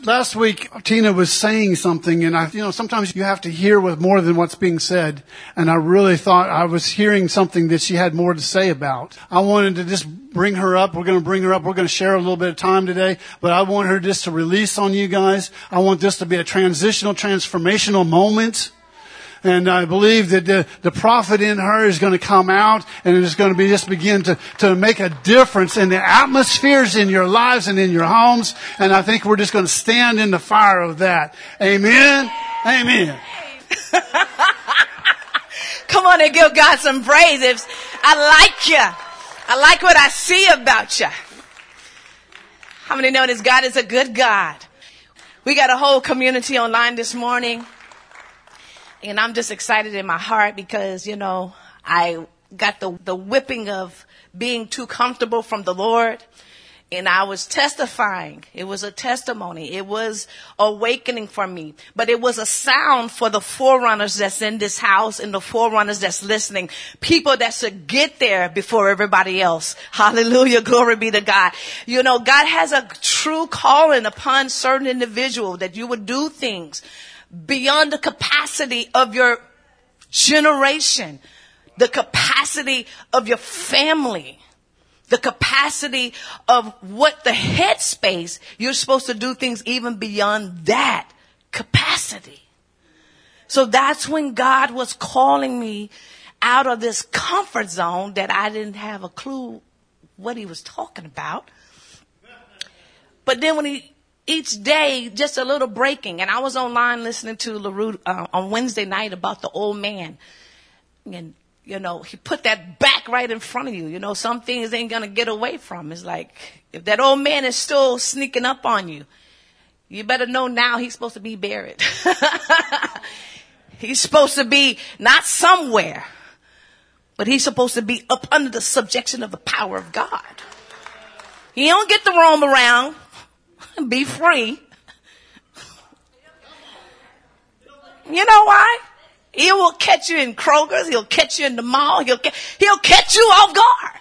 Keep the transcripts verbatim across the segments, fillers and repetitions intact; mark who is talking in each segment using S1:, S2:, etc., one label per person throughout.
S1: Last week, Tina was saying something, and I, you know, sometimes you have to hear with more than what's being said. And I really thought I was hearing something that she had more to say about. I wanted to just bring her up. We're going to bring her up. We're going to share a little bit of time today, but I want her just to release on you guys. I want this to be a transitional, transformational moment. And I believe that the, the prophet in her is going to come out and it is going to be just begin to, to make a difference in the atmospheres in your lives and in your homes. And I think we're just going to stand in the fire of that. Amen. Amen.
S2: Come on and give God some praises. I like you. I like what I see about you. How many know this God is a good God? We got a whole community online this morning. And I'm just excited in my heart because, you know, I got the, the whipping of being too comfortable from the Lord. And I was testifying. It was a testimony. It was awakening for me. But it was a sound for the forerunners that's in this house and the forerunners that's listening. People that should get there before everybody else. Hallelujah. Glory be to God. You know, God has a true calling upon certain individuals that you would do things beyond the capacity of your generation, the capacity of your family, the capacity of what the headspace, you're supposed to do things even beyond that capacity. So that's when God was calling me out of this comfort zone that I didn't have a clue what he was talking about. But then when he, each day, just a little breaking. And I was online listening to LaRue uh, on Wednesday night about the old man. And, you know, he put that back right in front of you. You know, some things ain't going to get away from. It's like, if that old man is still sneaking up on you, you better know now he's supposed to be buried. He's supposed to be not somewhere, but he's supposed to be up under the subjection of the power of God. He don't get to roam around. Be free. You know why? He will catch you in Kroger's. He'll catch you in the mall. He'll, he'll catch you off guard.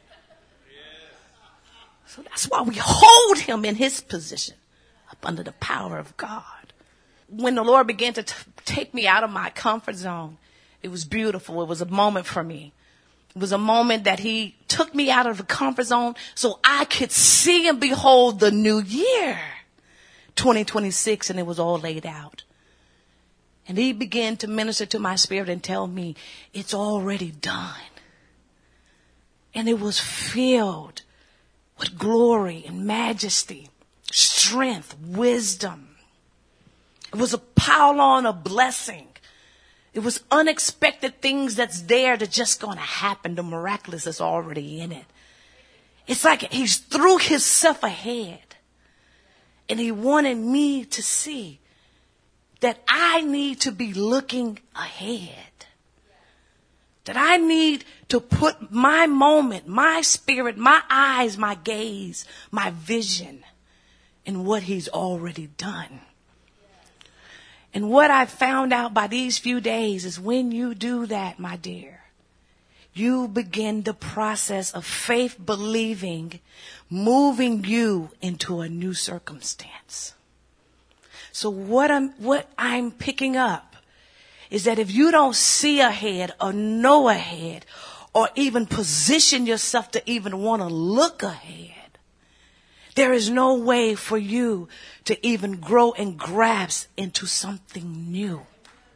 S2: So that's why we hold him in his position up under the power of God. When the Lord began to t- take me out of my comfort zone, it was beautiful. It was a moment for me. It was a moment that he took me out of the comfort zone so I could see and behold the new year, twenty twenty-six, and it was all laid out. And he began to minister to my spirit and tell me it's already done. And it was filled with glory and majesty, strength, wisdom. It was a pile on of blessing. It was unexpected things that's there that just going to happen. The miraculous is already in it. It's like he's threw himself ahead. And he wanted me to see that I need to be looking ahead. That I need to put my moment, my spirit, my eyes, my gaze, my vision in what he's already done. And what I found out by these few days is when you do that, my dear, you begin the process of faith believing, moving you into a new circumstance. So what I'm, what I'm picking up is that if you don't see ahead or know ahead or even position yourself to even want to look ahead, there is no way for you to even grow and grasp into something new.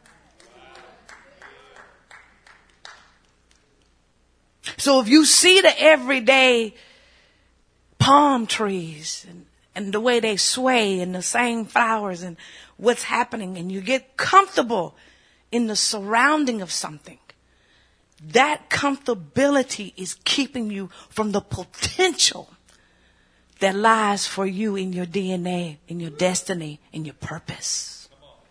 S2: So if you see the everyday palm trees and, and the way they sway and the same flowers and what's happening, and you get comfortable in the surrounding of something, that comfortability is keeping you from the potential that lies for you in your D N A, in your destiny, in your purpose.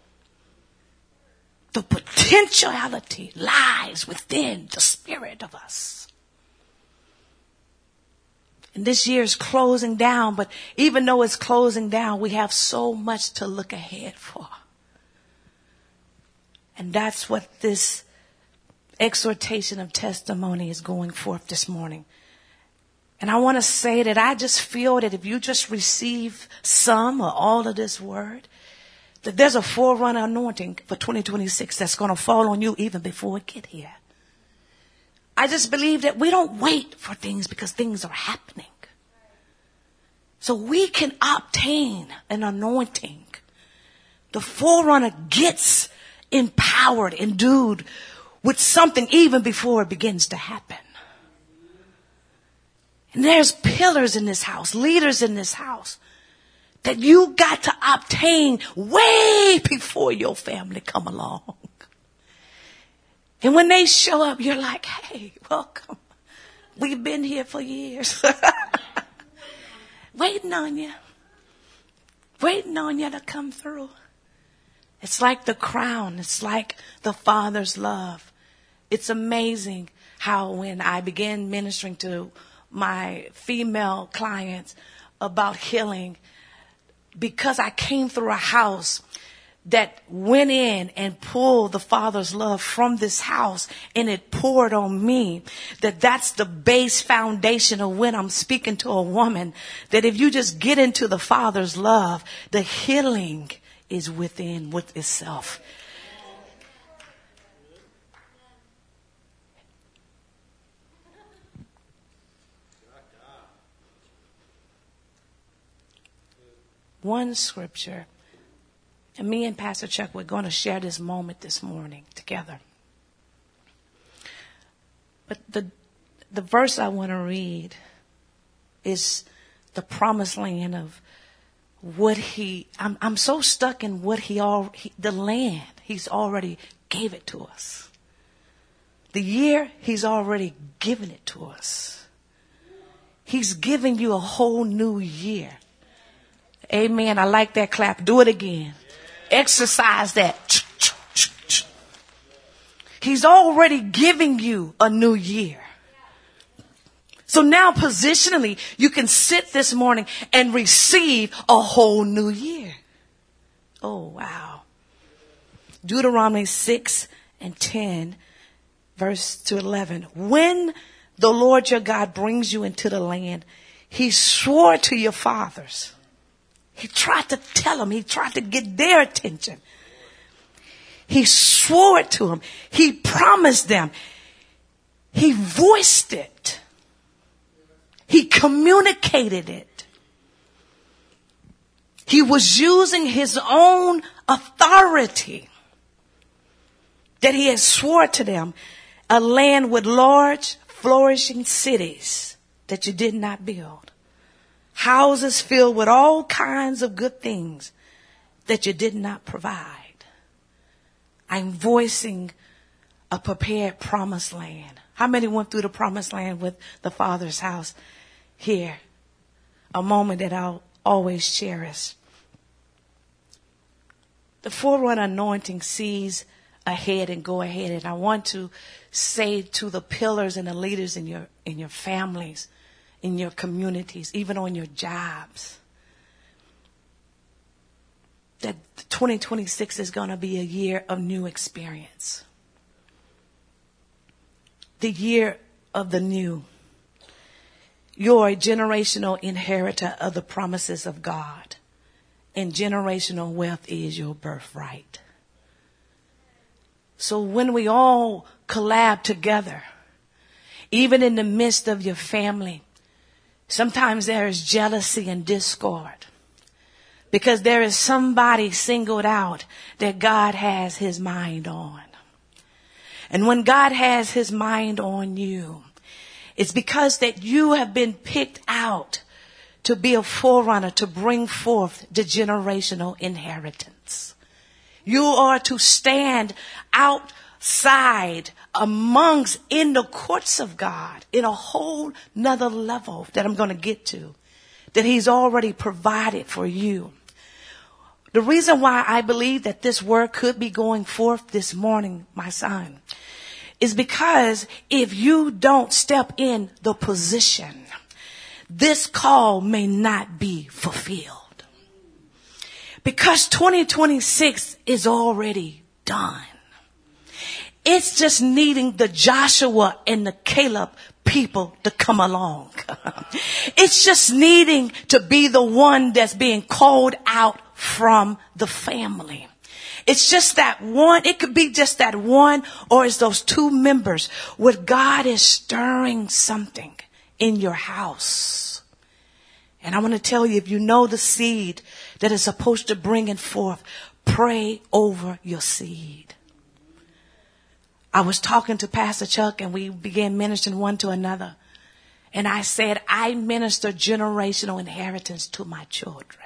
S2: The potentiality lies within the spirit of us. And this year is closing down, but even though it's closing down, we have so much to look ahead for. And that's what this exhortation of testimony is going forth this morning. And I want to say that I just feel that if you just receive some or all of this word, that there's a forerunner anointing for twenty twenty-six that's going to fall on you even before we get here. I just believe that we don't wait for things because things are happening. So we can obtain an anointing. The forerunner gets empowered, endued with something even before it begins to happen. And there's pillars in this house, leaders in this house that you got to obtain way before your family come along. And when they show up, you're like, hey, welcome. We've been here for years. Waiting on you. Waiting on you to come through. It's like the crown. It's like the Father's love. It's amazing how when I began ministering to my female clients about healing, because I came through a house that went in and pulled the Father's love from this house and it poured on me, that that's the base foundation of when I'm speaking to a woman, that if you just get into the Father's love, the healing is within with itself. One scripture. And me and Pastor Chuck, we're going to share this moment this morning together. But the the verse I want to read is the promised land of what he, I'm, I'm so stuck in what he, all he, the land, he's already gave it to us. The year, he's already given it to us. He's giving you a whole new year. Amen. I like that clap. Do it again. Exercise that. He's already giving you a new year. So now positionally, you can sit this morning and receive a whole new year. Oh, wow. Deuteronomy six and ten, verse to eleven. When the Lord your God brings you into the land, he swore to your fathers. He tried to tell them. He tried to get their attention. He swore it to them. He promised them. He voiced it. He communicated it. He was using his own authority that he had swore to them, a land with large, flourishing cities that you did not build. Houses filled with all kinds of good things that you did not provide. I'm voicing a prepared promised land. How many went through the promised land with the Father's house here? A moment that I'll always cherish. The forerunner anointing sees ahead and go ahead. And I want to say to the pillars and the leaders in your, in your families, in your communities, even on your jobs, that twenty twenty-six is going to be a year of new experience. The year of the new. You're a generational inheritor of the promises of God. And generational wealth is your birthright. So when we all collab together, even in the midst of your family, sometimes there is jealousy and discord. Because there is somebody singled out that God has his mind on. And when God has his mind on you, it's because that you have been picked out to be a forerunner, to bring forth the generational inheritance. You are to stand outside amongst, in the courts of God, in a whole nother level that I'm going to get to, that he's already provided for you. The reason why I believe that this word could be going forth this morning, my son, is because if you don't step in the position, this call may not be fulfilled. Because twenty twenty-six is already done. It's just needing the Joshua and the Caleb people to come along. It's just needing to be the one that's being called out from the family. It's just that one. It could be just that one, or it's those two members where God is stirring something in your house. And I want to tell you, if you know the seed that is supposed to bring it forth, pray over your seed. I was talking to Pastor Chuck and we began ministering one to another. And I said, I minister generational inheritance to my children.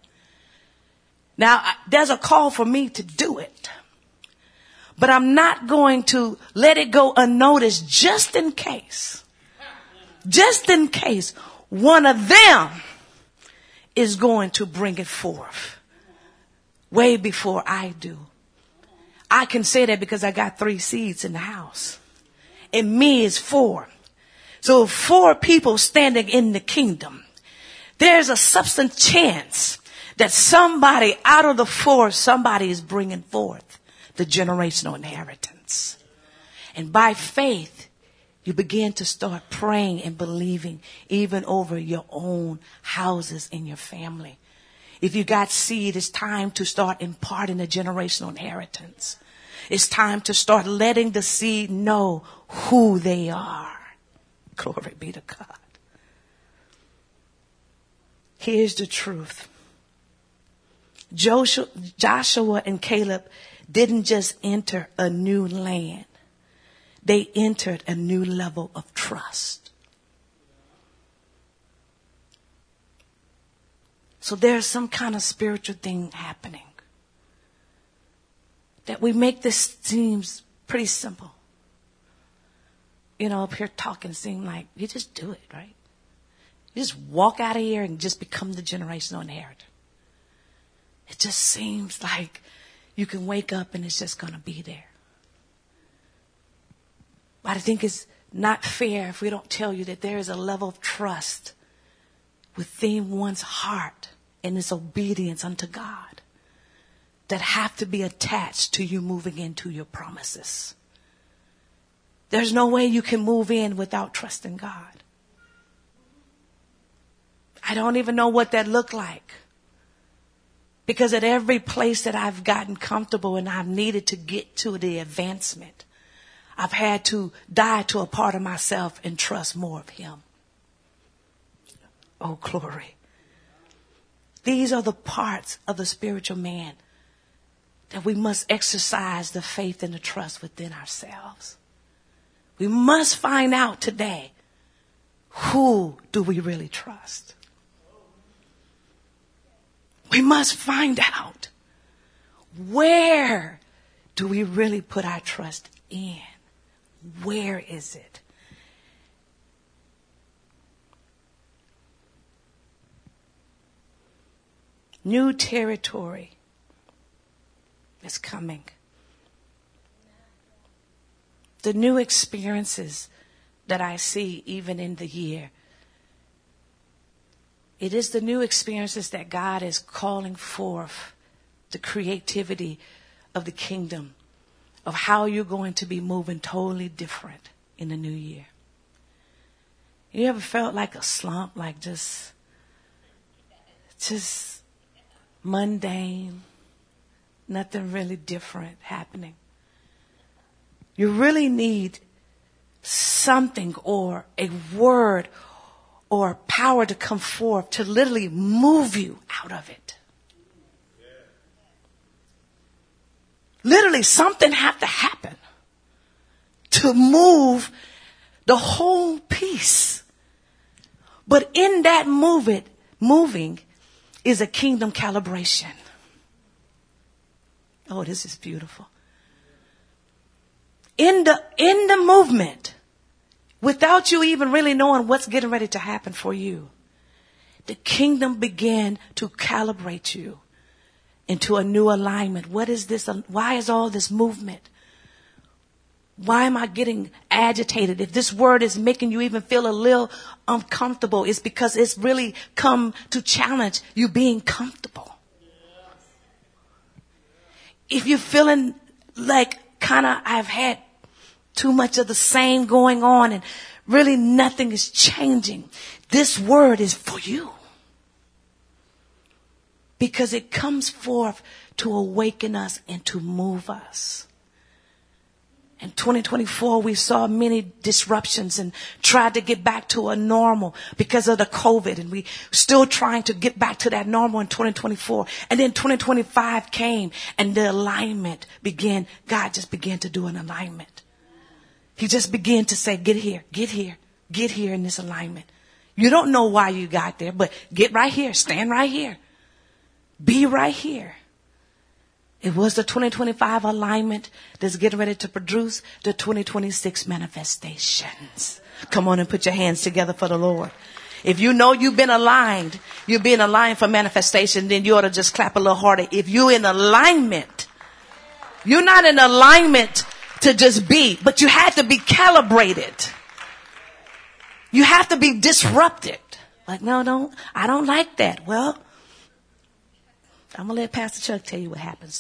S2: Now, there's a call for me to do it. But I'm not going to let it go unnoticed just in case. Just in case one of them is going to bring it forth way before I do. I can say that because I got three seeds in the house. And me is four. So four people standing in the kingdom. There's a substantial chance that somebody out of the four, somebody is bringing forth the generational inheritance. And by faith, you begin to start praying and believing even over your own houses in your family. If you got seed, it's time to start imparting the generational inheritance. It's time to start letting the seed know who they are. Glory be to God. Here's the truth. Joshua, Joshua and Caleb didn't just enter a new land. They entered a new level of trust. So there's some kind of spiritual thing happening that we make this seems pretty simple. You know, up here talking seem like you just do it, right? You just walk out of here and just become the generational inheritor. It just seems like you can wake up and it's just going to be there. But I think it's not fair if we don't tell you that there is a level of trust within one's heart and its obedience unto God that have to be attached to you moving into your promises. There's no way you can move in without trusting God. I don't even know what that looked like. Because at every place that I've gotten comfortable and I've needed to get to the advancement, I've had to die to a part of myself and trust more of Him. Oh, glory. These are the parts of the spiritual man that we must exercise the faith and the trust within ourselves. We must find out today, who do we really trust? We must find out, where do we really put our trust in? Where is it? New territory is coming. The new experiences that I see even in the year, it is the new experiences that God is calling forth, the creativity of the kingdom, of how you're going to be moving totally different in the new year. You ever felt like a slump, like just, just mundane, nothing really different happening? You really need something or a word or power to come forth to literally move you out of it. Literally, something had to happen to move the whole piece. But in that move it, moving is a kingdom calibration. Oh, this is beautiful. In the, in the movement, without you even really knowing what's getting ready to happen for you, the kingdom began to calibrate you into a new alignment. What is this? Why is all this movement? Why am I getting agitated? If this word is making you even feel a little uncomfortable, it's because it's really come to challenge you being comfortable. If you're feeling like kind of I've had too much of the same going on and really nothing is changing. This word is for you. Because it comes forth to awaken us and to move us. In twenty twenty-four, we saw many disruptions and tried to get back to a normal because of the COVID. And we still trying to get back to that normal in twenty twenty-four. And then twenty twenty-five came and the alignment began. God just began to do an alignment. He just began to say, get here, get here, get here in this alignment. You don't know why you got there, but get right here, stand right here, be right here. It was the twenty twenty-five alignment that's getting ready to produce the twenty twenty-six manifestations. Come on and put your hands together for the Lord. If you know you've been aligned, you've been aligned for manifestation, then you ought to just clap a little harder. If you're in alignment, you're not in alignment to just be, but you have to be calibrated. You have to be disrupted. Like, no, don't, I don't like that. Well, I'm going to let Pastor Chuck tell you what happens.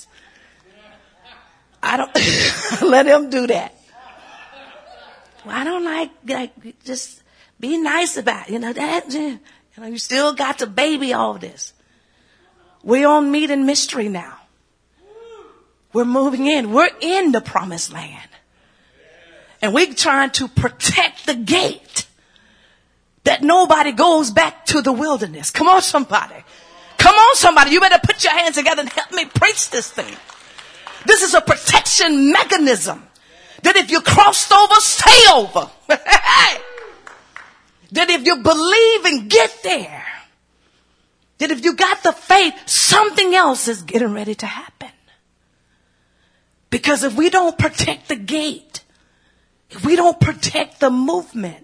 S2: I don't let him do that. Well, I don't like, like, just be nice about it. You know, that, you know, you still got to baby all this. We're on meat and mystery now. We're moving in. We're in the promised land. And we're trying to protect the gate that nobody goes back to the wilderness. Come on, somebody. Come on, somebody. You better put your hands together and help me preach this thing. This is a protection mechanism. That if you crossed over, stay over. That if you believe and get there. That if you got the faith, something else is getting ready to happen. Because if we don't protect the gate, if we don't protect the movement,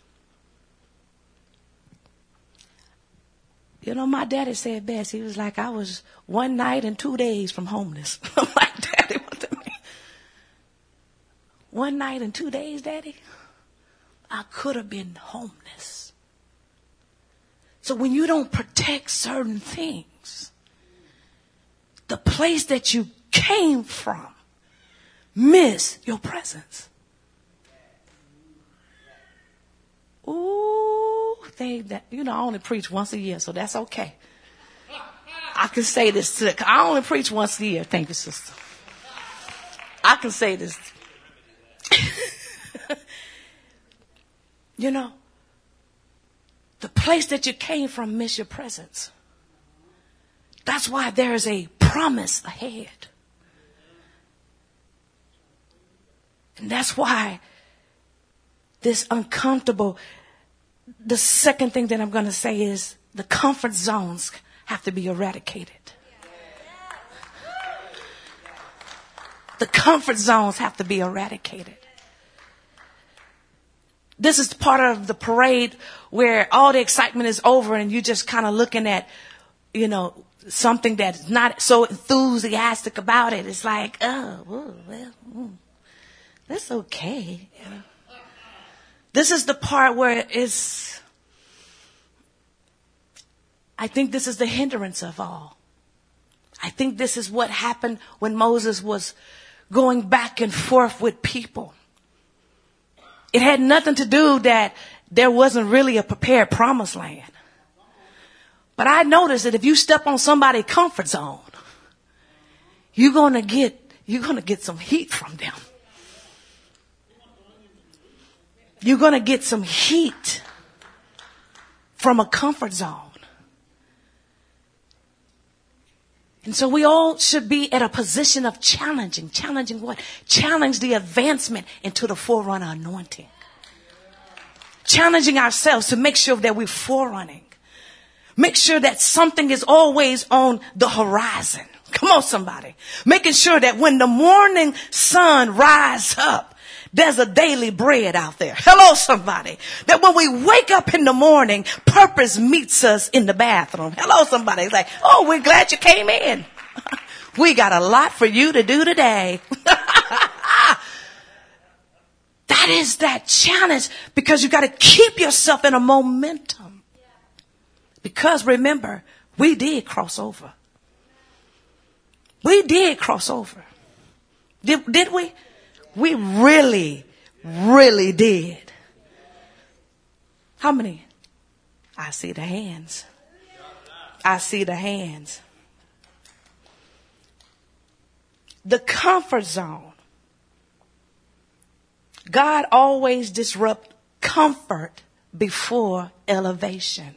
S2: you know, my daddy said best. He was like, I was one night and two days from homeless. I'm like, Daddy, what do you mean? One night and two days, Daddy? I could have been homeless. So when you don't protect certain things, the place that you came from miss your presence. Ooh, they, that, you know, I only preach once a year, so that's okay. I can say this. To, I only preach once a year. Thank you, sister. I can say this. You know, the place that you came from miss your presence. That's why there is a promise ahead. And that's why this uncomfortable, the second thing that I'm going to say is the comfort zones have to be eradicated. The comfort zones have to be eradicated. This is part of the parade where all the excitement is over and you're just kind of looking at, you know, something that's not so enthusiastic about it. It's like, oh, well, well mm, that's okay. You know? This is the part where it's, I think this is the hindrance of all. I think this is what happened when Moses was going back and forth with people. It had nothing to do that there wasn't really a prepared promised land. But I noticed that if you step on somebody's comfort zone, you're going to get, you're going to get some heat from them. You're going to get some heat from a comfort zone. And so we all should be at a position of challenging. Challenging what? Challenge the advancement into the forerunner anointing. Challenging ourselves to make sure that we're forerunning. Make sure that something is always on the horizon. Come on, somebody. Making sure that when the morning sun rises up, there's a daily bread out there. Hello, somebody. That when we wake up in the morning, purpose meets us in the bathroom. Hello, somebody. It's like, oh, we're glad you came in. We got a lot for you to do today. That is that challenge because you got to keep yourself in a momentum. Because remember, we did cross over. We did cross over. Did, did we? We really, really did. How many? I see the hands. I see the hands. The comfort zone. God always disrupts comfort before elevation.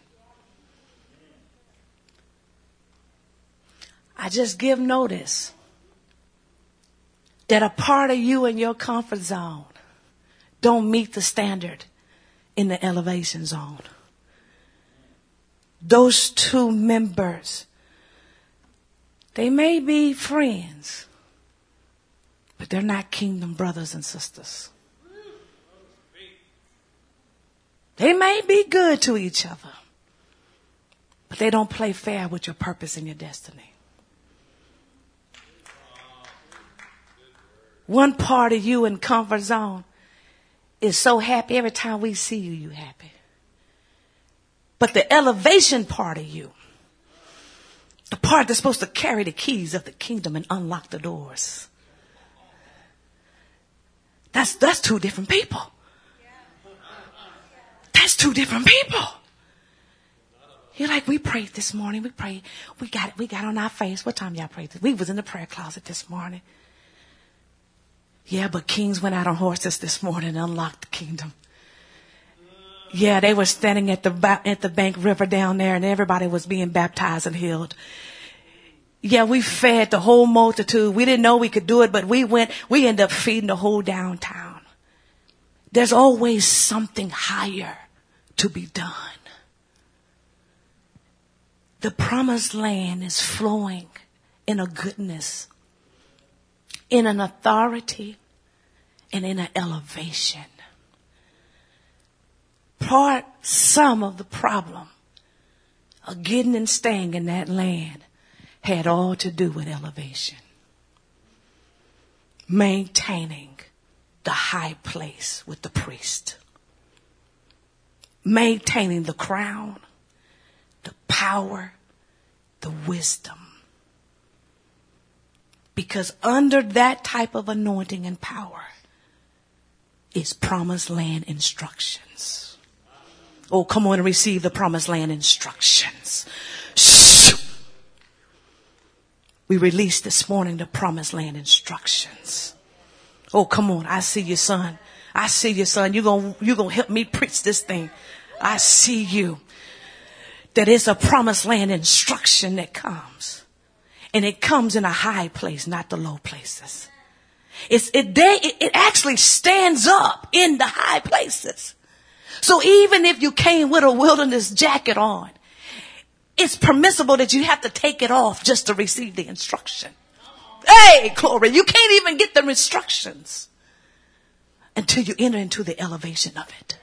S2: I just give notice that a part of you in your comfort zone don't meet the standard in the elevation zone. Those two members, they may be friends, but they're not kingdom brothers and sisters. They may be good to each other, but they don't play fair with your purpose and your destiny. One part of you in comfort zone is so happy every time we see you, you happy. But the elevation part of you, the part that's supposed to carry the keys of the kingdom and unlock the doors, that's, that's two different people. That's two different people. You're like, we prayed this morning. We prayed. We got it. We got on our face. What time y'all prayed? We was in the prayer closet this morning. Yeah, but kings went out on horses this morning and unlocked the kingdom. Yeah, they were standing at the at the Bank River down there, and everybody was being baptized and healed. Yeah, we fed the whole multitude. We didn't know we could do it, but we went. We ended up feeding the whole downtown. There's always something higher to be done. The promised land is flowing in a goodness, in an authority, and in an elevation. Part, some of the problem of getting and staying in that land had all to do with elevation. Maintaining the high place with the priest. Maintaining the crown, the power, the wisdom. Because under that type of anointing and power is promised land instructions. Oh, come on and receive the promised land instructions. Shh. We released this morning the promised land instructions. Oh, come on. I see you, son. I see you, son. You're going you're going to help me preach this thing. I see you. That it's a promised land instruction that comes. And it comes in a high place, not the low places. It's, it, they, it, it actually stands up in the high places. So even if you came with a wilderness jacket on, it's permissible that you have to take it off just to receive the instruction. Hey, glory. You can't even get the instructions until you enter into the elevation of it.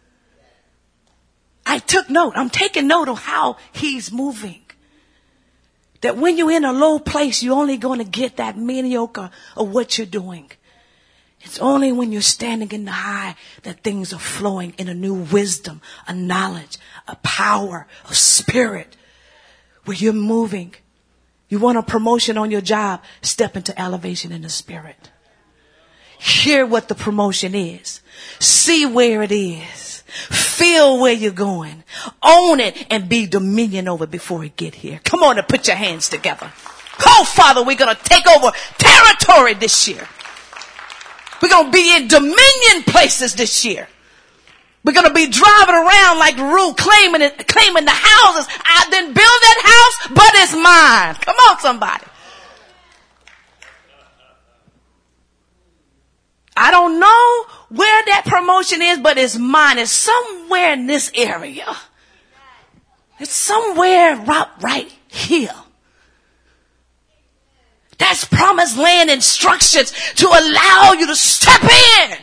S2: I took note. I'm taking note of how he's moving. That when you're in a low place, you're only going to get that mediocre of what you're doing. It's only when you're standing in the high that things are flowing in a new wisdom, a knowledge, a power, a spirit, where you're moving. You want a promotion on your job, step into elevation in the spirit. Hear what the promotion is. See where it is. Feel where you're going. Own it and be dominion over it before it get here. Come on and put your hands together. Oh, Father, we're going to take over territory this year. We're going to be in dominion places this year. We're going to be driving around like Ruth, claiming it, claiming the houses. I didn't build that house, but it's mine. Come on, somebody. I don't know where that promotion is, but it's mine. It's somewhere in this area. It's somewhere right, right here. That's promised land instructions to allow you to step in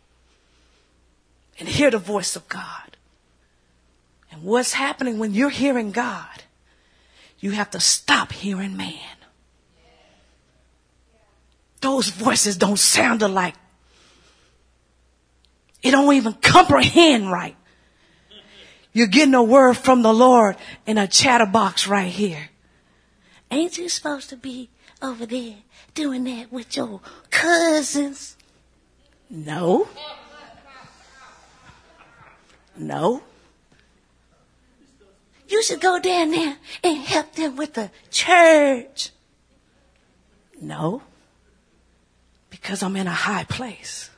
S2: and hear the voice of God. And what's happening when you're hearing God, you have to stop hearing man. Those voices don't sound alike. It don't even comprehend right. You're getting a word from the Lord in a chatterbox right here. Ain't you supposed to be over there doing that with your cousins? No. No. you should go down there and help them with the church. No, because I'm in a high place.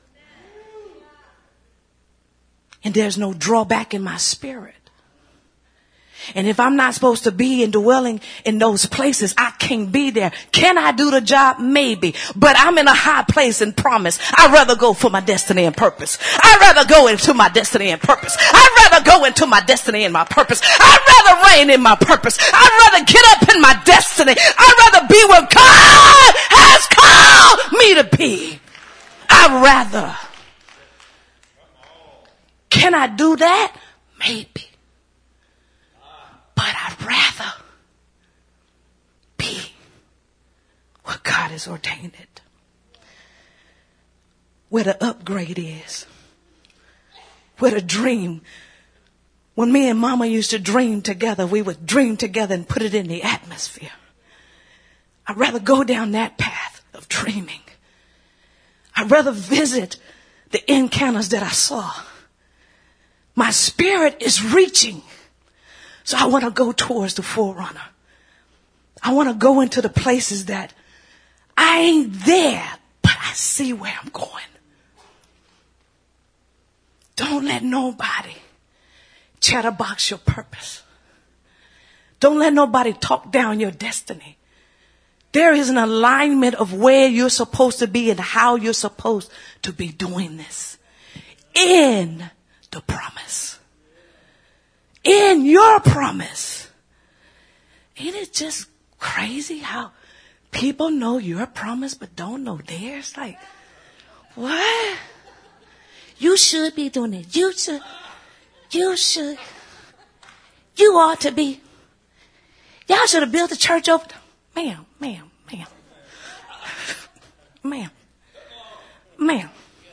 S2: And there's no drawback in my spirit. And if I'm not supposed to be and dwelling in those places, I can't be there. Can I do the job? Maybe. But I'm in a high place and promise. I'd rather go for my destiny and purpose. I'd rather go into my destiny and purpose. I'd rather go into my destiny and my purpose. I'd rather reign in my purpose. I'd rather get up in my destiny. I'd rather be where God has called me to be. I'd rather. Can I do that? Maybe. But I'd rather be what God has ordained it. Where the upgrade is. Where the dream. When me and Mama used to dream together, we would dream together and put it in the atmosphere. I'd rather go down that path of dreaming. I'd rather visit the encounters that I saw. My spirit is reaching. So I want to go towards the forerunner. I want to go into the places that I ain't there, but I see where I'm going. Don't let nobody chatterbox your purpose. Don't let nobody talk down your destiny. There is an alignment of where you're supposed to be and how you're supposed to be doing this in the promise. In your promise. Ain't it just crazy how people know your promise but don't know theirs? Like, what? You should be doing it. You should. You should. You ought to be. Y'all should have built a church over. Ma'am, ma'am, ma'am. Ma'am. Ma'am.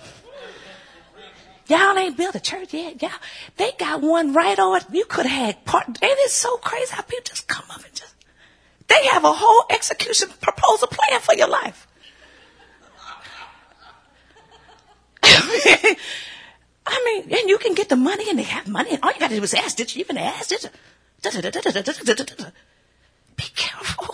S2: Y'all ain't built a church yet. Y'all, they got one right over. You could have had part. And it's so crazy how people just come up and just, they have a whole execution proposal plan for your life. I mean, and you can get the money and they have money and all you got to do is ask, did you even ask? Did you? Be careful.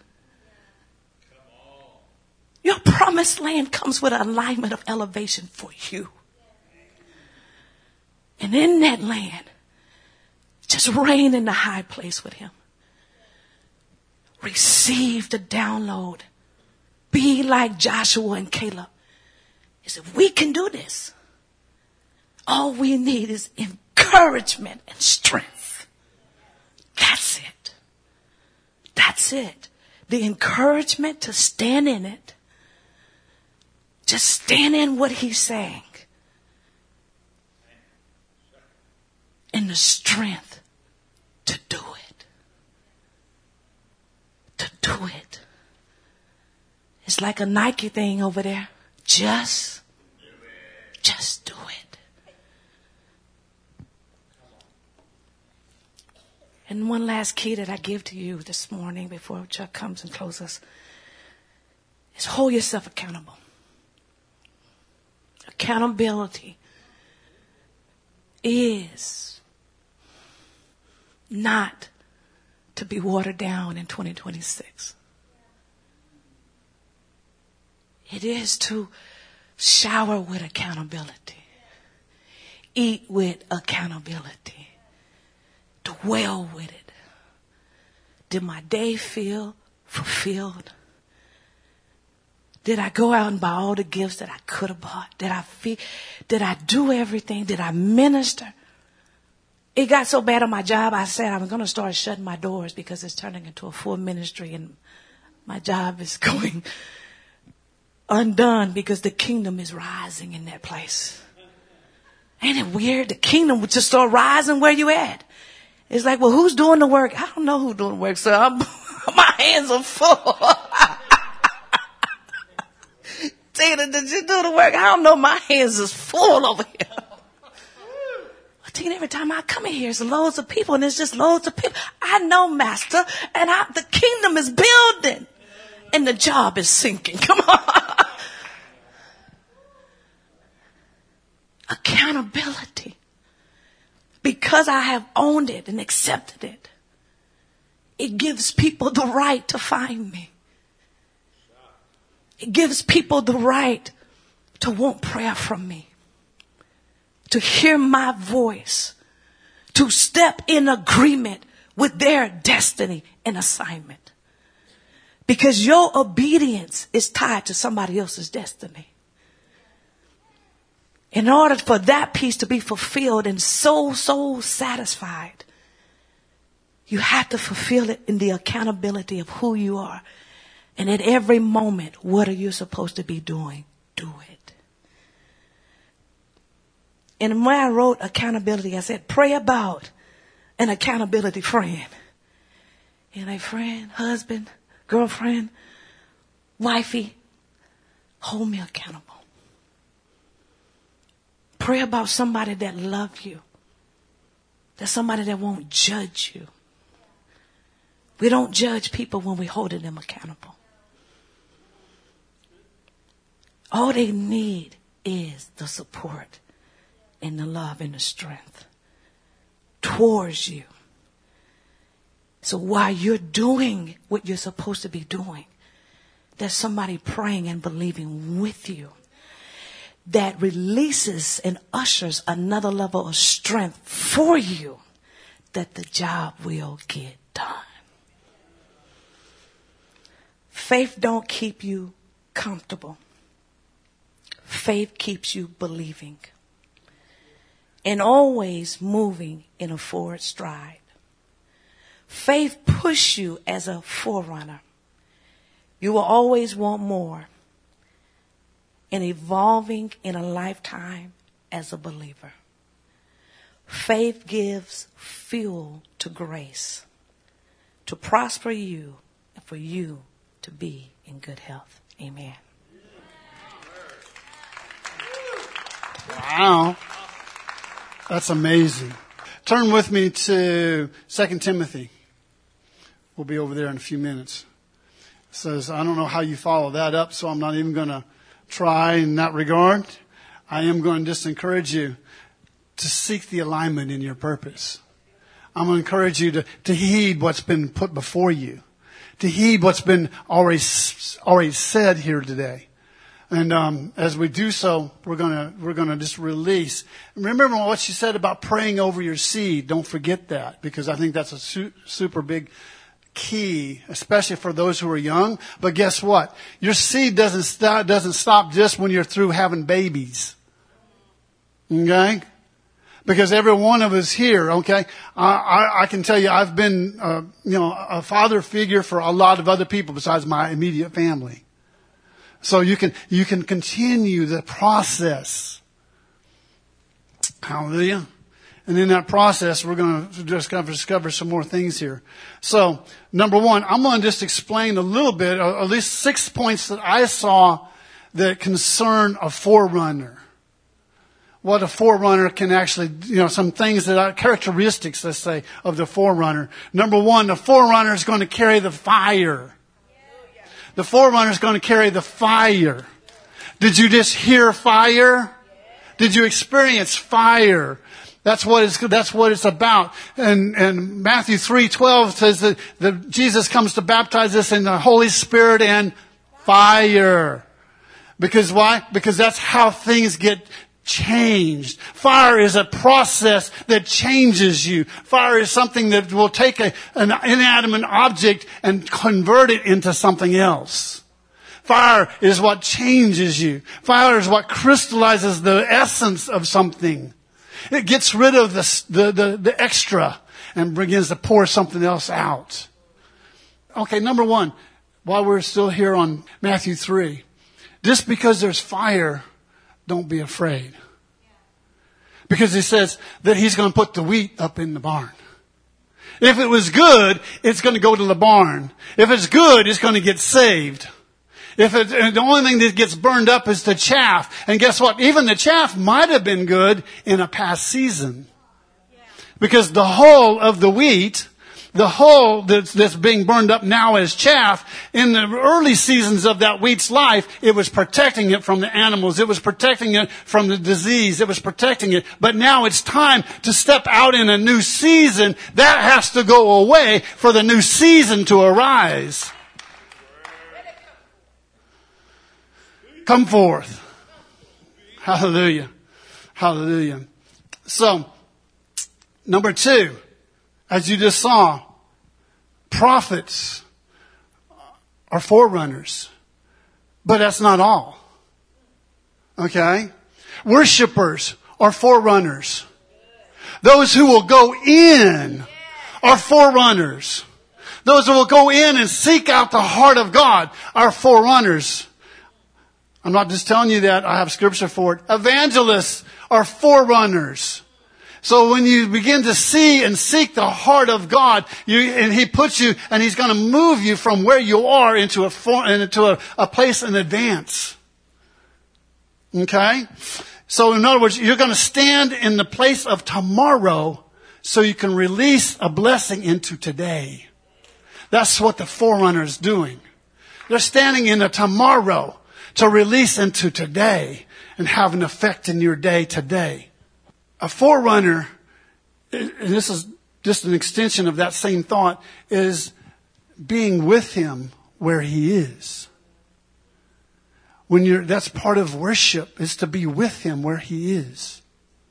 S2: Your promised land comes with an alignment of elevation for you. And in that land, just reign in the high place with him. Receive the download. Be like Joshua and Caleb. He said, we can do this. All we need is encouragement and strength. That's it. That's it. The encouragement to stand in it. Just stand in what he's saying. And the strength to do it. To do it. It's like a Nike thing over there. Just, just do it. And one last key that I give to you this morning before Chuck comes and closes is hold yourself accountable. Accountability is not to be watered down in twenty twenty-six. It is to shower with accountability. Eat with accountability. Dwell with it. Did my day feel fulfilled? Did I go out and buy all the gifts that I could have bought? Did I feel, did I do everything? Did I minister? It got so bad on my job, I said I'm going to start shutting my doors because it's turning into a full ministry and my job is going undone because the kingdom is rising in that place. Ain't it weird? The kingdom would just start rising where you at. It's like, well, who's doing the work? I don't know who's doing the work, so I'm, my hands are full. Tina, did you do the work? I don't know. My hands is full over here. Tina, every time I come in here, there's loads of people, and there's just loads of people. I know, Master, and I, the kingdom is building, and the job is sinking. Come on. Accountability. Because I have owned it and accepted it. It gives people the right to find me. It gives people the right to want prayer from me, to hear my voice, to step in agreement with their destiny and assignment. Because your obedience is tied to somebody else's destiny. In order for that piece to be fulfilled and so, so satisfied, you have to fulfill it in the accountability of who you are. And at every moment, what are you supposed to be doing? Do it. And when I wrote accountability, I said, pray about an accountability friend. And a friend, husband, girlfriend, wifey, hold me accountable. Pray about somebody that loves you. There's somebody that won't judge you. We don't judge people when we're holding them accountable. All they need is the support and the love and the strength towards you. So while you're doing what you're supposed to be doing, there's somebody praying and believing with you that releases and ushers another level of strength for you that the job will get done. Faith don't keep you comfortable. Faith keeps you believing and always moving in a forward stride. Faith pushes you as a forerunner. You will always want more and evolving in a lifetime as a believer. Faith gives fuel to grace, to prosper you, and for you to be in good health. Amen.
S1: Wow. That's amazing. Turn with me to Second Timothy. We'll be over there in a few minutes. It says, I don't know how you follow that up, so I'm not even going to try in that regard. I am going to just encourage you to seek the alignment in your purpose. I'm going to encourage you to, to heed what's been put before you, to heed what's been already, already said here today. And um, as we do so, we're gonna we're gonna just release. Remember what she said about praying over your seed. Don't forget that, because I think that's a su- super big key, especially for those who are young. But guess what? Your seed doesn't stop doesn't stop just when you're through having babies. Okay? Because every one of us here, okay, I, I, I can tell you, I've been uh, you know a father figure for a lot of other people besides my immediate family. So you can, you can continue the process. Hallelujah. And in that process, we're going to discover, discover some more things here. So, number one, I'm going to just explain a little bit, or at least six points that I saw that concern a forerunner. What a forerunner can actually, you know, some things that are characteristics, let's say, of the forerunner. Number one, the forerunner is going to carry the fire. The forerunner is going to carry the fire. Did you just hear fire? Did you experience fire? That's what it's, that's what it's about. And, and Matthew three twelve says that, that Jesus comes to baptize us in the Holy Spirit and fire. Because why? Because that's how things get changed. Fire is a process that changes you. Fire is something that will take a, an inanimate object and convert it into something else. Fire is what changes you. Fire is what crystallizes the essence of something. It gets rid of the, the, the, the extra and begins to pour something else out. Okay, number one, while we're still here on Matthew three, just because there's fire, don't be afraid. Because he says that he's going to put the wheat up in the barn. If it was good, it's going to go to the barn. If it's good, it's going to get saved. If it, the only thing that gets burned up is the chaff. And guess what? Even the chaff might have been good in a past season. Because the hull of the wheat The hull that's, that's being burned up now as chaff, in the early seasons of that wheat's life, it was protecting it from the animals. It was protecting it from the disease. It was protecting it. But now it's time to step out in a new season. That has to go away for the new season to arise. Come forth. Hallelujah. Hallelujah. So, number two, as you just saw, prophets are forerunners. But that's not all. Okay? Worshippers are forerunners. Those who will go in are forerunners. Those who will go in and seek out the heart of God are forerunners. I'm not just telling you that. I have scripture for it. Evangelists are forerunners. So when you begin to see and seek the heart of God, you, and He puts you, and He's going to move you from where you are into a for, into a, a place in advance. Okay? So in other words, you're going to stand in the place of tomorrow so you can release a blessing into today. That's what the forerunner is doing. They're standing in a tomorrow to release into today and have an effect in your day today. A forerunner, and this is just an extension of that same thought, is being with Him where He is. When you're, that's part of worship, is to be with Him where He is.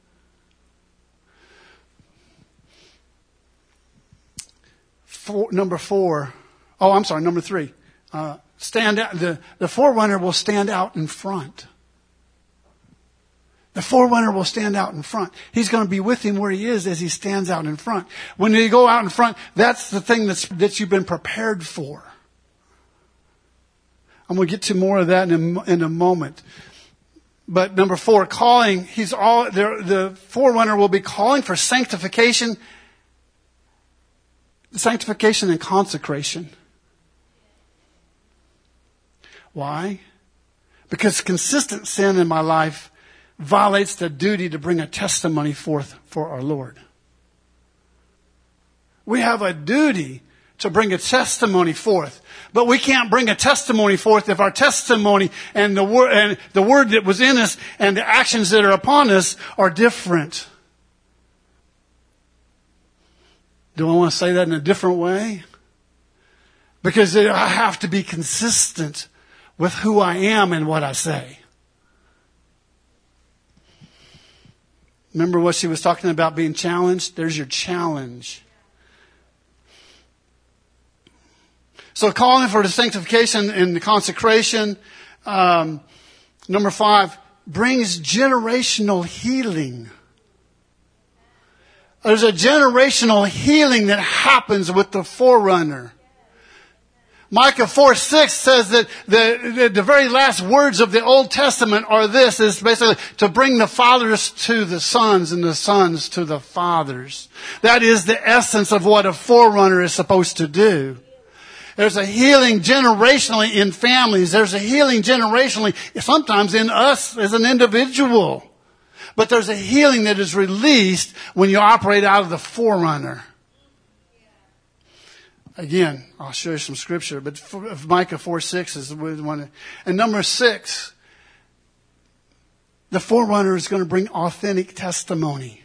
S1: Four, number four, oh, I'm sorry, number three. Uh, stand out. The, the forerunner will stand out in front. The forerunner will stand out in front. He's going to be with him where he is as he stands out in front. When you go out in front, that's the thing that's, that you've been prepared for. I'm going to get to more of that in a, in a moment. But number four, calling. He's all the, the forerunner will be calling for sanctification, sanctification and consecration. Why? Because consistent sin in my life violates the duty to bring a testimony forth for our Lord. We have a duty to bring a testimony forth, but we can't bring a testimony forth if our testimony and the word and the word that was in us and the actions that are upon us are different. Do I want to say that in a different way? Because I have to be consistent with who I am and what I say. Remember what she was talking about being challenged? There's your challenge. So calling for the sanctification and the consecration. Um, number five, brings generational healing. There's a generational healing that happens with the forerunner. Micah four six says that the, the, the very last words of the Old Testament are this, is basically to bring the fathers to the sons and the sons to the fathers. That is the essence of what a forerunner is supposed to do. There's a healing generationally in families. There's a healing generationally, sometimes in us as an individual. But there's a healing that is released when you operate out of the forerunner. Again, I'll show you some scripture, but Micah four six is the one. And number six, the forerunner is going to bring authentic testimony.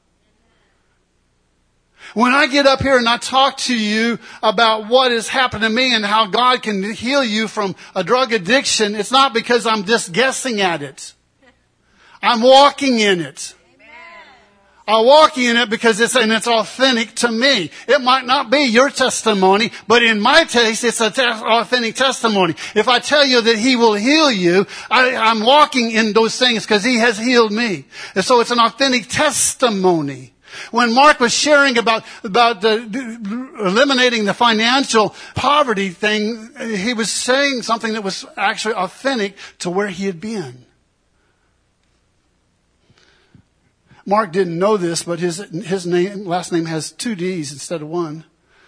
S1: When I get up here and I talk to you about what has happened to me and how God can heal you from a drug addiction, it's not because I'm just guessing at it. I'm walking in it. I walk in it because it's, and it's authentic to me. It might not be your testimony, but in my case, it's an te- authentic testimony. If I tell you that He will heal you, I, I'm walking in those things because He has healed me. And so it's an authentic testimony. When Mark was sharing about, about the, the, eliminating the financial poverty thing, he was saying something that was actually authentic to where he had been. Mark didn't know this, but his his name, last name has two D's instead of one.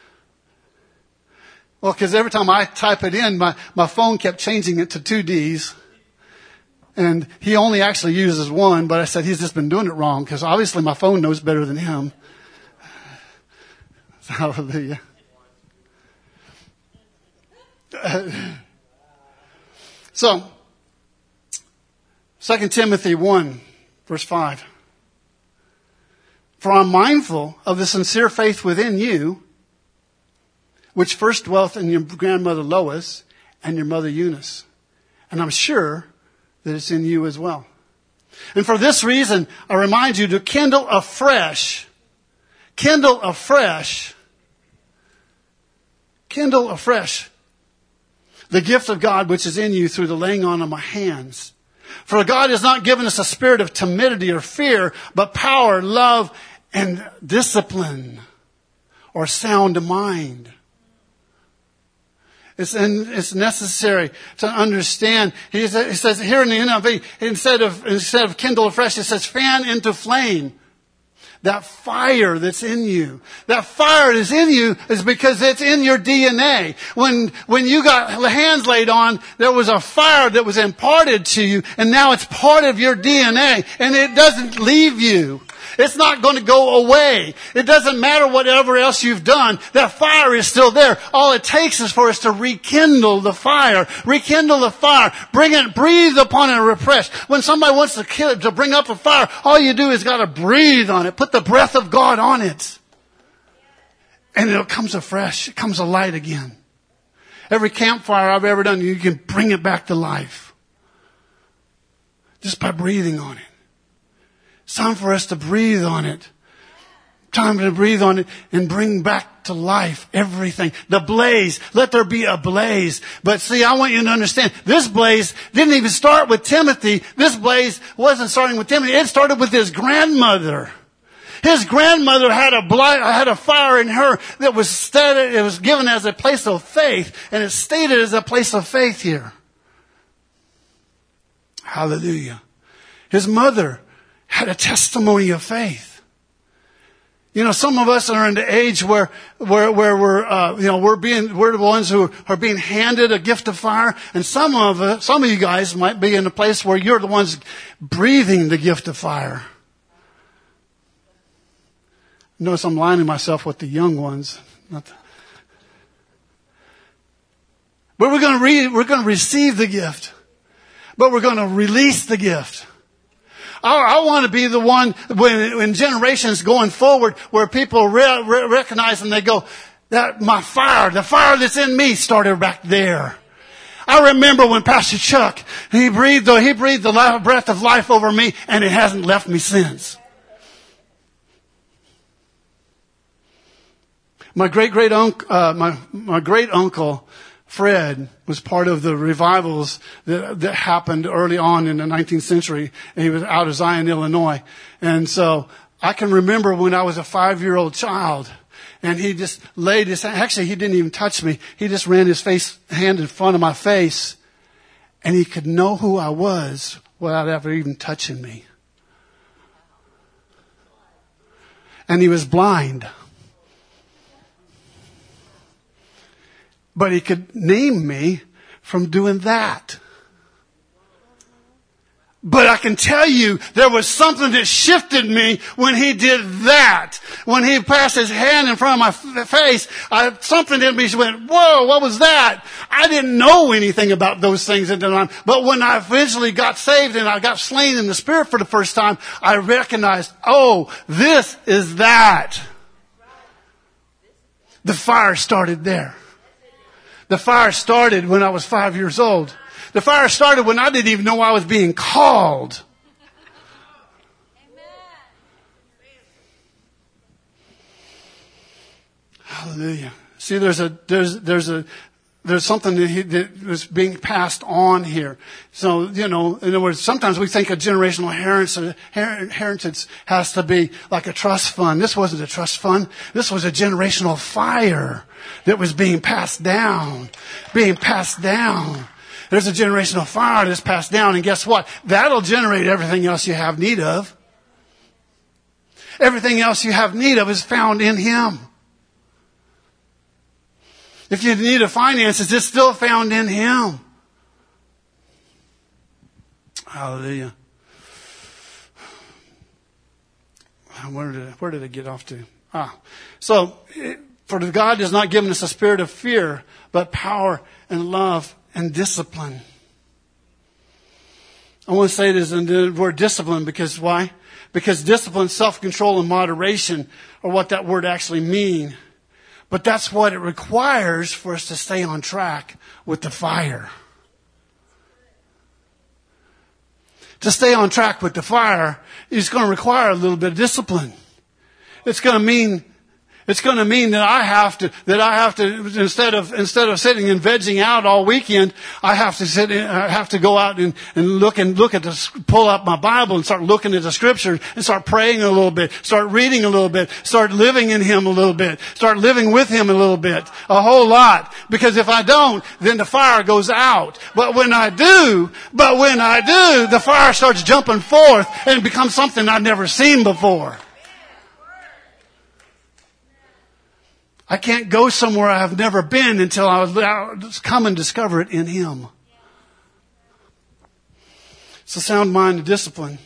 S1: Well, because every time I type it in, my, my phone kept changing it to two D's. And he only actually uses one, but I said he's just been doing it wrong because obviously my phone knows better than him. Hallelujah. So, Second Timothy one, verse five. For I'm mindful of the sincere faith within you, which first dwelt in your grandmother Lois and your mother Eunice. And I'm sure that it's in you as well. And for this reason, I remind you to kindle afresh, kindle afresh, kindle afresh the gift of God which is in you through the laying on of my hands. For God has not given us a spirit of timidity or fear, but power, love, and discipline, or sound mind. It's, in, it's necessary to understand. He says, he says here in the N I V, instead of, instead of kindle afresh, it says fan into flame. That fire that's in you. That fire that's in you is because it's in your D N A. When, when you got hands laid on, there was a fire that was imparted to you, and now it's part of your D N A, and it doesn't leave you. It's not going to go away. It doesn't matter whatever else you've done. That fire is still there. All it takes is for us to rekindle the fire. Rekindle the fire. Bring it, breathe upon it and refresh. When somebody wants to kill it, to bring up a fire, all you do is got to breathe on it. Put the breath of God on it. And it comes afresh. It comes alight again. Every campfire I've ever done, you can bring it back to life. Just by breathing on it. It's time for us to breathe on it. Time to breathe on it and bring back to life everything. The blaze. Let there be a blaze. But see, I want you to understand, this blaze didn't even start with Timothy. This blaze wasn't starting with Timothy. It started with his grandmother. His grandmother had a blight, had a fire in her that was stated, it was given as a place of faith, and it's stated as a place of faith here. Hallelujah. His mother had a testimony of faith. You know, some of us are in the age where, where, where we're, uh, you know, we're being, we're the ones who are being handed a gift of fire. And some of us, some of you guys might be in a place where you're the ones breathing the gift of fire. Notice I'm lining myself with the young ones. Not the... But we're going to read, we're going to receive the gift. But we're going to release the gift. I, I want to be the one when, when generations going forward where people re, re, recognize and they go, that my fire, the fire that's in me started back there. I remember when Pastor Chuck, he breathed, he breathed the life, breath of life over me, and it hasn't left me since. My great great uncle, uh, my my great uncle Fred was part of the revivals that that happened early on in the nineteenth century. And he was out of Zion, Illinois, and so I can remember when I was a five-year-old child, and he just laid his hand. Actually, he didn't even touch me. He just ran his face hand in front of my face, and he could know who I was without ever even touching me. And he was blind. But he could name me from doing that. But I can tell you, there was something that shifted me when he did that. When he passed his hand in front of my f- face, I, something in me went, whoa, what was that? I didn't know anything about those things at the time. But when I eventually got saved and I got slain in the Spirit for the first time, I recognized, oh, this is that. The fire started there. The fire started when I was five years old. The fire started when I didn't even know I was being called. Hallelujah. See, there's a, there's, there's a, there's something that, he, that was being passed on here. So, you know, in other words, sometimes we think a generational inheritance has to be like a trust fund. This wasn't a trust fund. This was a generational fire that was being passed down, being passed down. There's a generational fire that's passed down, and guess what? That'll generate everything else you have need of. Everything else you have need of is found in Him. If you need a finances, it's still found in Him. Hallelujah. Where did, where did it get off to? Ah, so it, For God has not given us a spirit of fear, but power and love and discipline. I want to say this in the word discipline because why? Because discipline, self-control, and moderation are what that word actually means. But that's what it requires for us to stay on track with the fire. To stay on track with the fire is going to require a little bit of discipline. It's going to mean It's going to mean that I have to, that I have to, instead of, instead of sitting and vegging out all weekend, I have to sit, in, I have to go out and, and look and look at the, pull up my Bible and start looking at the scriptures and start praying a little bit, start reading a little bit, start living in Him a little bit, start living with Him a little bit, a whole lot. Because if I don't, then the fire goes out. But when I do, but when I do, the fire starts jumping forth and becomes something I've never seen before. I can't go somewhere I've never been until I come and discover it in Him. It's a sound mind and discipline.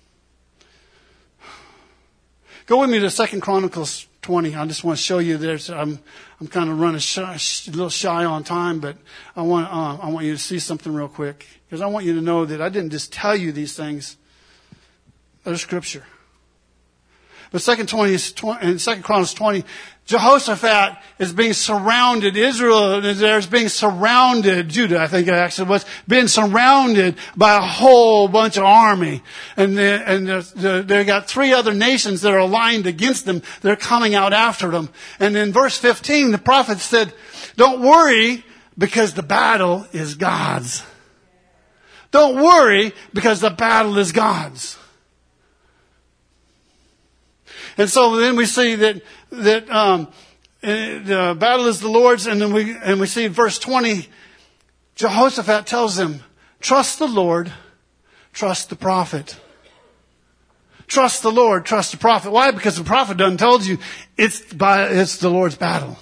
S1: Go with me to Second Chronicles twenty. I just want to show you there's, I'm, I'm kind of running shy, a little shy on time, but I want, uh, I want you to see something real quick. Because I want you to know that I didn't just tell you these things. They're Scripture. But Second twenty is in Second Chronicles twenty, Jehoshaphat is being surrounded. Israel is being surrounded. Judah, I think it actually was, being surrounded by a whole bunch of army, and they, and they got three other nations that are aligned against them. They're coming out after them. And in verse fifteen, the prophet said, "Don't worry, because the battle is God's." Don't worry, because the battle is God's. And so then we see that that um, the battle is the Lord's, and then we and we see in verse twenty, Jehoshaphat tells them, "Trust the Lord, trust the prophet." Trust the Lord, trust the prophet. Why? Because the prophet done told you it's by it's the Lord's battle.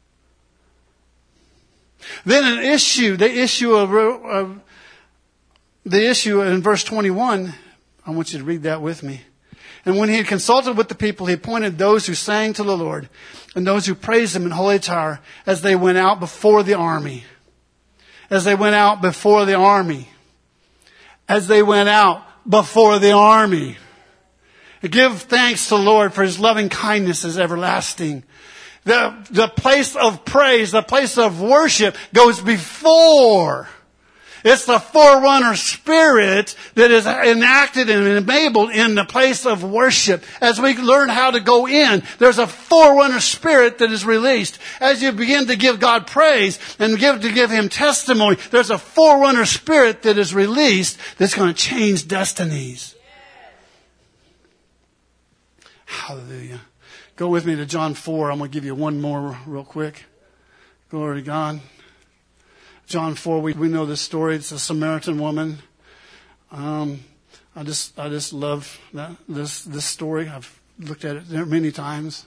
S1: Then an issue, the issue of uh, the issue in verse twenty-one. I want you to read that with me. And when he had consulted with the people, he appointed those who sang to the Lord and those who praised Him in holy attire as they went out before the army. As they went out before the army. As they went out before the army. Give thanks to the Lord, for His loving kindness is everlasting. The, the place of praise, the place of worship goes before. It's the forerunner spirit that is enacted and enabled in the place of worship. As we learn how to go in, there's a forerunner spirit that is released. As you begin to give God praise and give to give Him testimony, there's a forerunner spirit that is released that's going to change destinies. Hallelujah. Go with me to John four. I'm going to give you one more real quick. Glory to God. John four, we, we know this story. It's a Samaritan woman. Um, I just I just love that this this story. I've looked at it many times.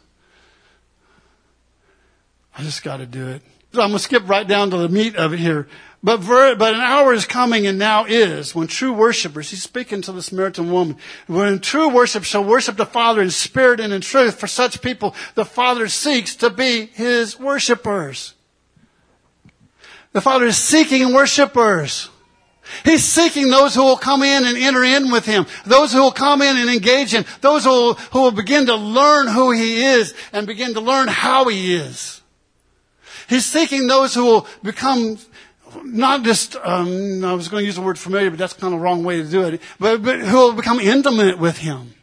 S1: I just got to do it. So I'm going to skip right down to the meat of it here. But ver, but an hour is coming, and now is, when true worshipers, he's speaking to the Samaritan woman, when true worship shall worship the Father in spirit and in truth. For such people, the Father seeks to be His worshipers. The Father is seeking worshipers. He's seeking those who will come in and enter in with Him. Those who will come in and engage Him. Those who will, who will begin to learn who He is and begin to learn how He is. He's seeking those who will become not just, um, I was going to use the word familiar, but that's kind of the wrong way to do it. But, but who will become intimate with Him.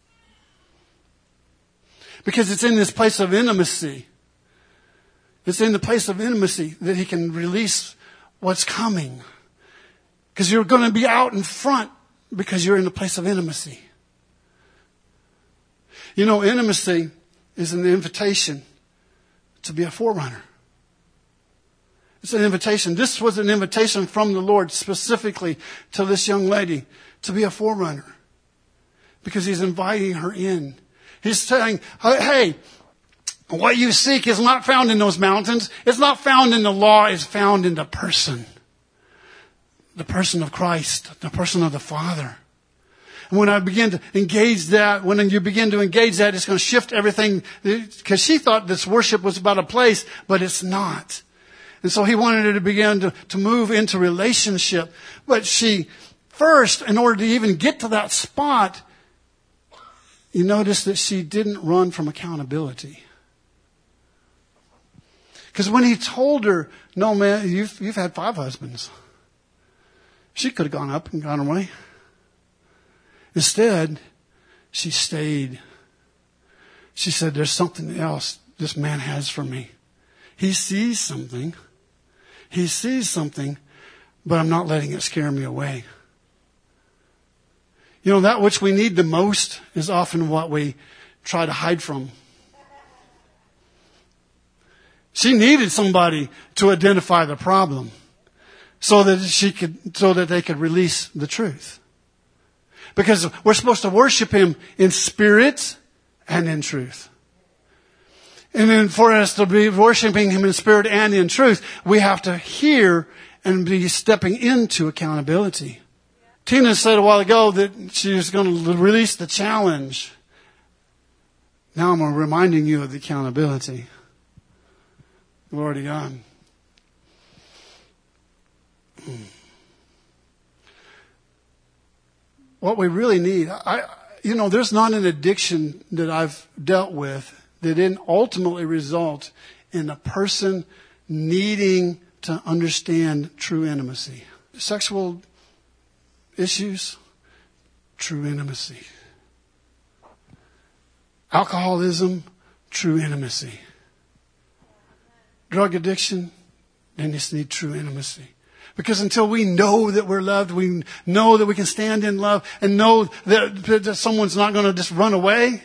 S1: Because it's in this place of intimacy. It's in the place of intimacy that He can release what's coming. Because you're going to be out in front because you're in the place of intimacy. You know, intimacy is an invitation to be a forerunner. It's an invitation. This was an invitation from the Lord specifically to this young lady to be a forerunner. Because He's inviting her in. He's saying, hey, what you seek is not found in those mountains. It's not found in the law. It's found in the person. The person of Christ. The person of the Father. When I begin to engage that, when you begin to engage that, it's going to shift everything. Because she thought this worship was about a place, but it's not. And so he wanted her to begin to, to move into relationship. But she, first, in order to even get to that spot, you notice that she didn't run from accountability. Because when he told her, no man, you've, you've had five husbands. She could have gone up and gone away. Instead, she stayed. She said, there's something else this man has for me. He sees something. He sees something, but I'm not letting it scare me away. You know, that which we need the most is often what we try to hide from. She needed somebody to identify the problem so that she could, so that they could release the truth. Because we're supposed to worship Him in spirit and in truth. And then for us to be worshiping Him in spirit and in truth, we have to hear and be stepping into accountability. Tina said a while ago that she was going to release the challenge. Now I'm reminding you of the accountability. Glory to God. What we really need, I, you know, there's not an addiction that I've dealt with that didn't ultimately result in a person needing to understand true intimacy. Sexual issues, true intimacy. Alcoholism, true intimacy. Drug addiction, they just need true intimacy. Because until we know that we're loved, we know that we can stand in love and know that, that someone's not going to just run away.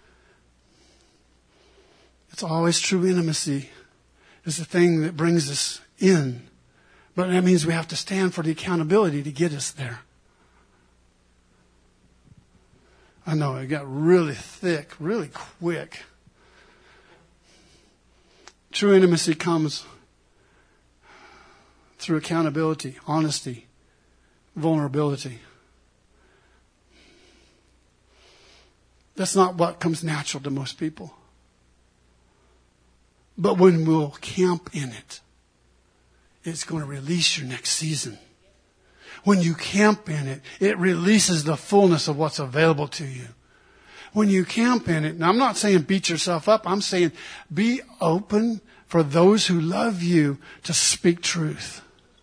S1: It's always true intimacy is the thing that brings us in. But that means we have to stand for the accountability to get us there. I know it got really thick, really quick. True intimacy comes through accountability, honesty, vulnerability. That's not what comes natural to most people. But when we'll camp in it, it's going to release your next season. When you camp in it, it releases the fullness of what's available to you. When you camp in it, and I'm not saying beat yourself up, I'm saying be open for those who love you to speak truth.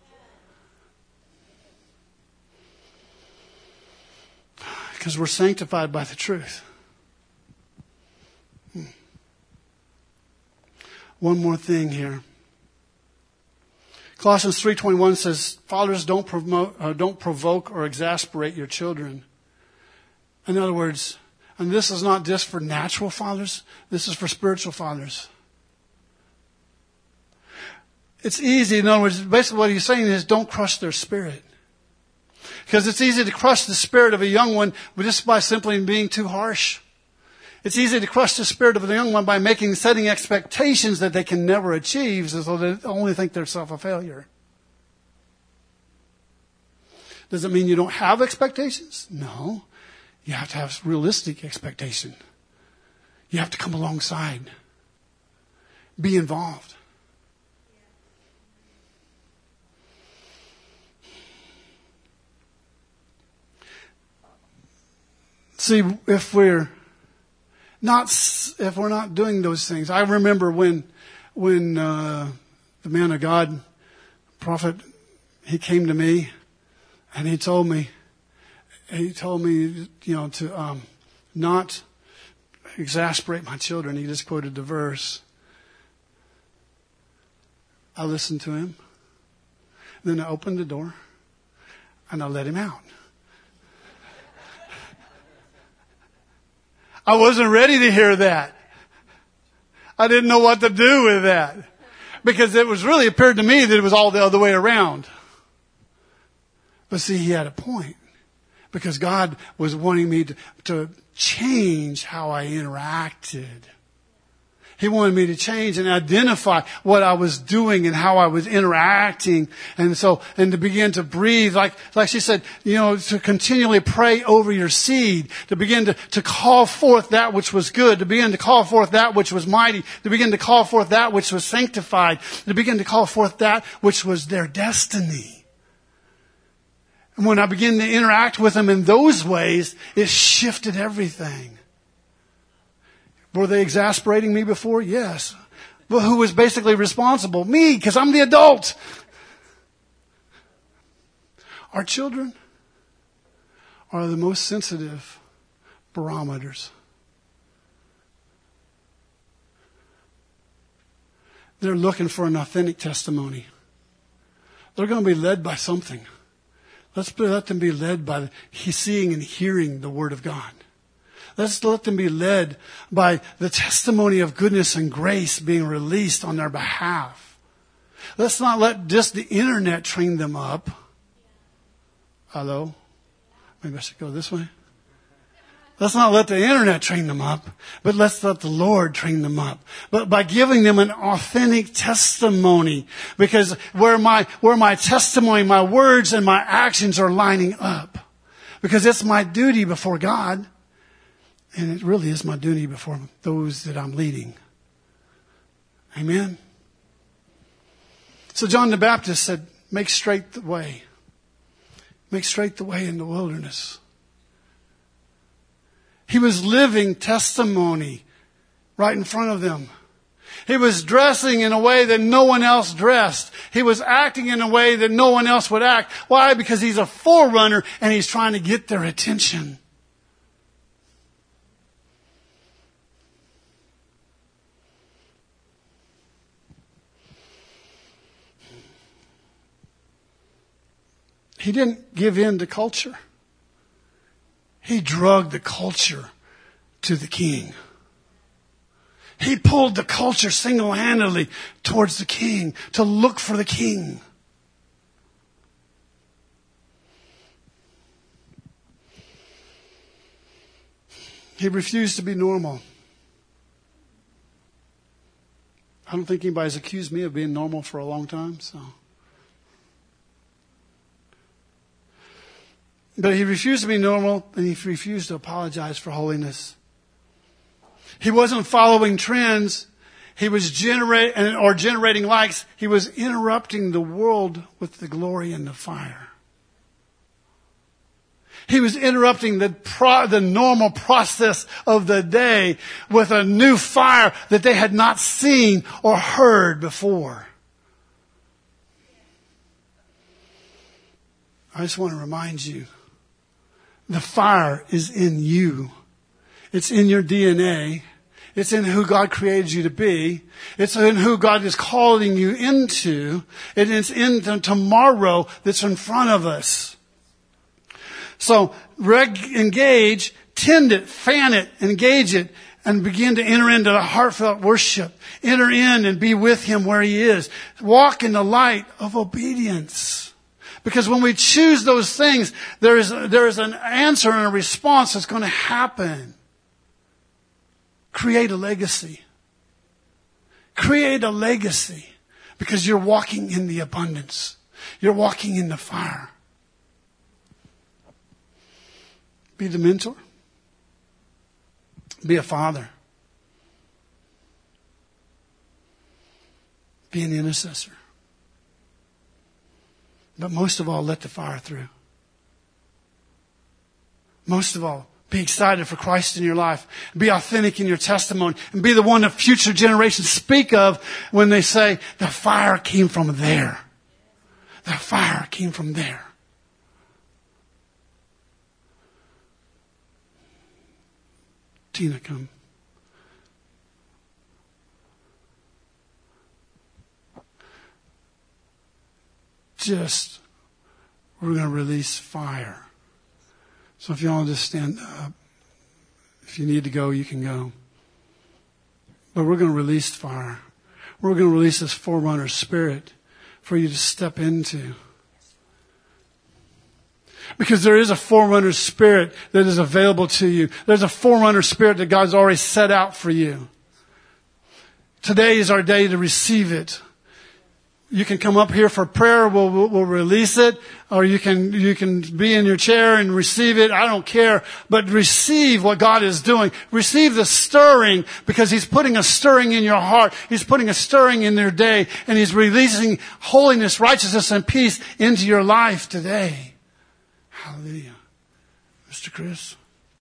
S1: Because we're sanctified by the truth. Hmm. One more thing here. Colossians three twenty-one says, fathers, don't promote, uh, don't provoke or exasperate your children. In other words, and this is not just for natural fathers, this is for spiritual fathers. It's easy, in other words, basically what he's saying is don't crush their spirit. Because it's easy to crush the spirit of a young one just by simply being too harsh. It's easy to crush the spirit of the young one by making, setting expectations that they can never achieve, so they only think they're self a failure. Does it mean you don't have expectations? No. You have to have realistic expectation. You have to come alongside. Be involved. See, if we're not, if we're not doing those things, I remember when, when uh, the man of God, prophet, he came to me, and he told me, he told me, you know, to um, not exasperate my children. He just quoted the verse. I listened to him. Then I opened the door, and I let him out. I wasn't ready to hear that. I didn't know what to do with that. Because it was really appeared to me that it was all the other way around. But see, he had a point. Because God was wanting me to, to change how I interacted. He wanted me to change and identify what I was doing and how I was interacting. And so, and to begin to breathe, like, like she said, you know, to continually pray over your seed, to begin to, to call forth that which was good, to begin to call forth that which was mighty, to begin to call forth that which was sanctified, to begin to call forth that which was their destiny. And when I began to interact with them in those ways, it shifted everything. Were they exasperating me before? Yes. But who was basically responsible? Me, because I'm the adult. Our children are the most sensitive barometers. They're looking for an authentic testimony. They're going to be led by something. Let's let them be led by seeing and hearing the Word of God. Let's let them be led by the testimony of goodness and grace being released on their behalf. Let's not let just the internet train them up. Hello? Maybe I should go this way. Let's not let the internet train them up, but let's let the Lord train them up. But by giving them an authentic testimony, because where my, where my testimony, my words and my actions are lining up. Because it's my duty before God. And it really is my duty before those that I'm leading. Amen. So John the Baptist said, make straight the way. Make straight the way in the wilderness. He was living testimony right in front of them. He was dressing in a way that no one else dressed. He was acting in a way that no one else would act. Why? Because he's a forerunner and he's trying to get their attention. He didn't give in to culture. He drugged the culture to the king. He pulled the culture single-handedly towards the king, to look for the king. He refused to be normal. I don't think anybody's accused me of being normal for a long time, so... But he refused to be normal, and he refused to apologize for holiness. He wasn't following trends. He was generating or generating likes. He was interrupting the world with the glory and the fire. He was interrupting the pro, the normal process of the day with a new fire that they had not seen or heard before. I just want to remind you, the fire is in you. It's in your D N A. It's in who God created you to be. It's in who God is calling you into. It is in the tomorrow that's in front of us. So reg- engage, tend it, fan it, engage it, and begin to enter into the heartfelt worship. Enter in and be with Him where He is. Walk in the light of obedience. Because when we choose those things, there is, there is an answer and a response that's going to happen. Create a legacy. Create a legacy. Because you're walking in the abundance. You're walking in the fire. Be the mentor. Be a father. Be an intercessor. But most of all, let the fire through. Most of all, be excited for Christ in your life. Be authentic in your testimony. And be the one that future generations speak of when they say, the fire came from there. The fire came from there. Tina, come. Just, we're going to release fire. So if you all just stand up, if you need to go, you can go. But we're going to release fire. We're going to release this forerunner spirit for you to step into. Because there is a forerunner spirit that is available to you. There's a forerunner spirit that God's already set out for you. Today is our day to receive it. You can come up here for prayer. We'll, we'll, we'll release it. Or you can, you can be in your chair and receive it. I don't care. But receive what God is doing. Receive the stirring, because He's putting a stirring in your heart. He's putting a stirring in your day. And He's releasing holiness, righteousness, and peace into your life today. Hallelujah. Mister Chris.